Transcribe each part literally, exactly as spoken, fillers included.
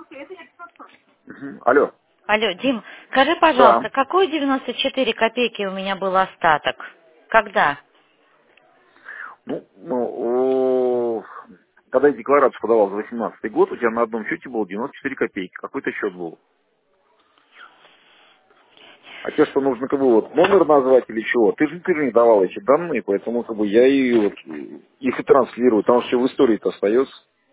Мгм. Алло. Алло, Дим, скажи, Да. пожалуйста, какой девяносто четыре копейки у меня был остаток? Когда? Ну, ну, о, когда я декларацию подавал за восемнадцатый год, у тебя на одном счете было девяносто четыре копейки. Какой-то счет был. А тебе что, нужно как бы вот номер назвать или чего? Ты же, ты же не давал эти данные, поэтому как бы я и вот э, их и транслирую. Потому что в истории-то остается.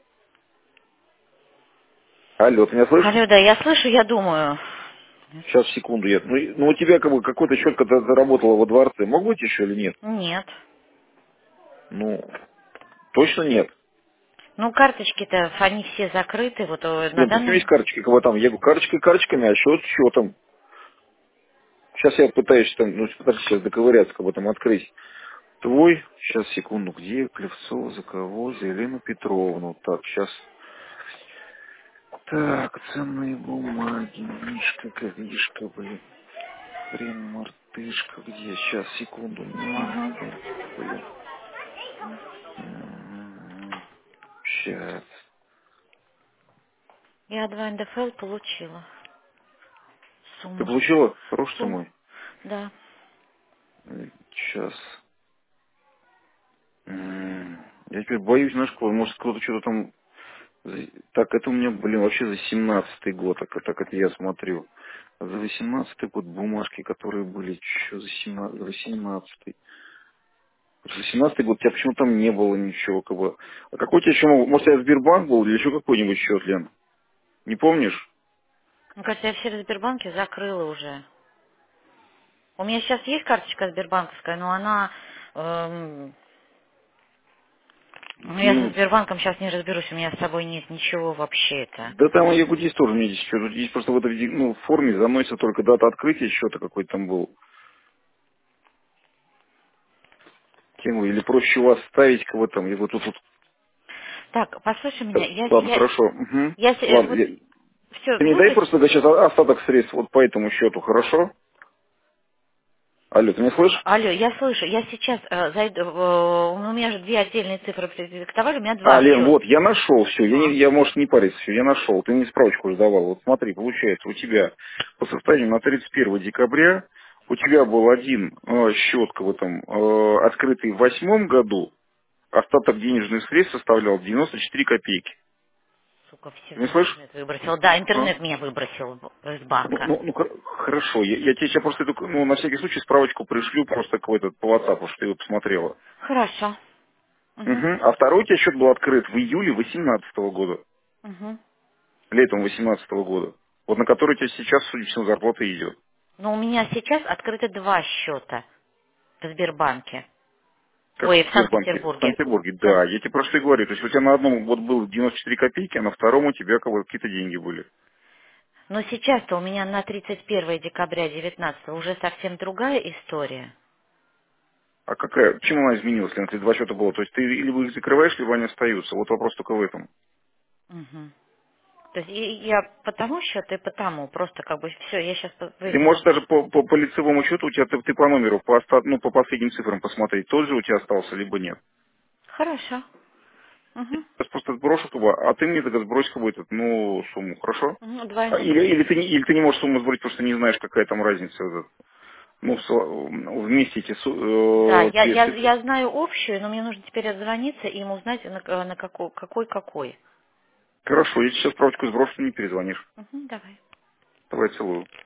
Алло, ты меня слышишь? Алло, да, я слышу, я думаю. Сейчас, секунду. Я, ну, и- ну, у тебя как бы какой-то счет, когда ты работала во дворце, мог быть еще или нет? Нет. Ну, точно нет. Ну, карточки-то, они все закрыты, вот э, на Нет, почему есть данный... карточки, как бы там? Я говорю, карточкой карточками, а счет счетом. Сейчас я пытаюсь там, ну, пытаюсь сейчас доковыряться, как бы там открыть. Твой, сейчас, секунду, где Клевцова, за кого? За Елену Петровну. Так, сейчас. Так, ценные бумаги, Мишка, Галишка, блин. Хрен, мартышка, где? Сейчас, секунду, не Угу. могу, блин. Сейчас. Я два эн дэ эф эл получила. Ты Сумму. получила? Хороший ты Сумму. мой. Да. Сейчас. Я теперь боюсь, знаешь, кого, может, кто-то что-то там. Так, это у меня, блин, вообще за семнадцатый год, так, так это я смотрю. А за восемнадцатый год бумажки, которые были, что за семнадцатый, за восемнадцатый. За семнадцатый год у тебя почему там не было ничего, как бы. А какой у тебя еще, мог- может, у тебя Сбербанк был или еще какой-нибудь счет, Лен? Не помнишь? Мне кажется, я все в Сбербанке закрыла уже. У меня сейчас есть карточка сбербанковская, но она... эм, ну, я со Ну, Сбербанком сейчас не разберусь, у меня с собой нет ничего вообще-то. да там я здесь тоже не здесь что. Тут здесь просто в этой ну, форме заносится только дата открытия счета какой-то там был. Тему, или проще у вас ставить кого там, и вот тут, тут. Так, послушай меня, я... Ладно, я, хорошо. Мгм. я се- Ладно, вот я- все, ты мне дай выпуск. просто тогда сейчас остаток средств вот по этому счету, хорошо? Алло, ты меня слышишь? Алло, я слышу, я сейчас э, зайду, э, у меня же две отдельные цифры предиктовали, у меня А, два Лен, счета. вот, я нашел все. Я, А, не, я, может, не париться, все, я нашел. Ты мне справочку уже давал. Вот смотри, получается, у тебя по состоянию на тридцать первое декабря у тебя был один э, счет в этом э, открытый в восьмом году, остаток денежных средств составлял девяносто четыре копейки. сука, все, Ты меня меня слышишь? интернет выбросил. Да, А? интернет меня выбросил из Ну, банка. ну, ну, хор- хорошо, я, я тебе сейчас просто эту, ну, на всякий случай справочку пришлю просто какой-то по WhatsApp, чтобы ты его посмотрела. Хорошо. Угу. Мгм. А второй у тебя счет был открыт в июле восемнадцатого года, Угу. летом восемнадцатого года, вот на который у тебя сейчас, судя по всему, зарплата идет. Но у меня сейчас открыты два счета в Сбербанке. Как Ой, в в Сбербанке, в Санкт-Петербурге. Санкт-Петербурге, Сан- да, я тебе просто и говорю, то есть у тебя на одном вот было девяносто четыре копейки, а на втором у тебя как бы какие-то деньги были. Но сейчас-то у меня на тридцать первое декабря девятнадцатого уже совсем другая история. А какая, почему она изменилась, если два счета было? То есть ты либо их закрываешь, либо они остаются. Вот вопрос только в этом. Мгм. То есть и- я по тому счету и по тому. Просто как бы все, я сейчас Ты выясню. можешь даже по, по, по лицевому счету, у тебя ты, ты по номеру, по, оста- ну, по последним цифрам посмотреть, тот же у тебя остался, либо нет. Хорошо. Угу. Сейчас просто сброшу, как бы, а ты мне тогда сбрось какую-то, ну, сумму, хорошо? Угу, А, двойной. Или, или, ты, не, или ты не можешь сумму сбросить, потому что не знаешь, какая там разница. Вот, ну, в со- вместе эти Да, су- э, я, две я, цифры. я знаю общую, но мне нужно теперь отзвониться и им узнать, на, к- на какой, какой какой. Хорошо, я тебе сейчас справочку сброшу, ты не перезвонишь. Угу, давай. Давай, целую.